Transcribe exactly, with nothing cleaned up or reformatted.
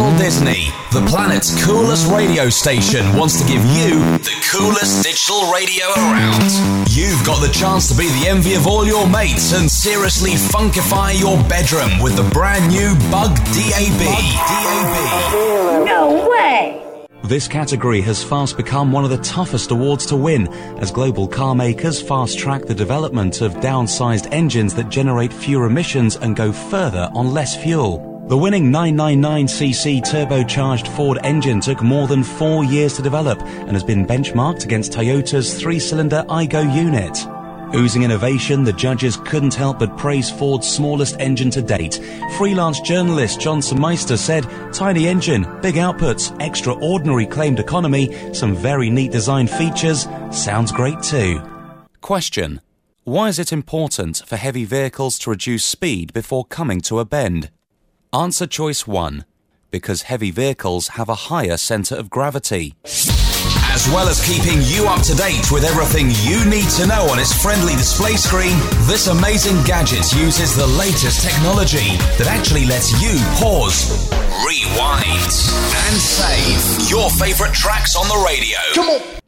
Channel Disney, the planet's coolest radio station, wants to give you the coolest digital radio around. You've got the chance to be the envy of all your mates and seriously funkify your bedroom with the brand new Bug D A B. D A B. No way! This category has fast become one of the toughest awards to win, as global car makers fast-track the development of downsized engines that generate fewer emissions and go further on less fuel. The winning nine ninety-nine c c turbocharged Ford engine took more than four years to develop and has been benchmarked against Toyota's three-cylinder Aygo unit. Oozing innovation, the judges couldn't help but praise Ford's smallest engine to date. Freelance journalist Johnson Meister said, "Tiny engine, big outputs, extraordinary claimed economy, some very neat design features, sounds great too." Question: why is it important for heavy vehicles to reduce speed before coming to a bend? Answer choice one: because heavy vehicles have a higher centre of gravity. As well as keeping you up to date with everything you need to know on its friendly display screen, this amazing gadget uses the latest technology that actually lets you pause, rewind, and save your favourite tracks on the radio. Come on!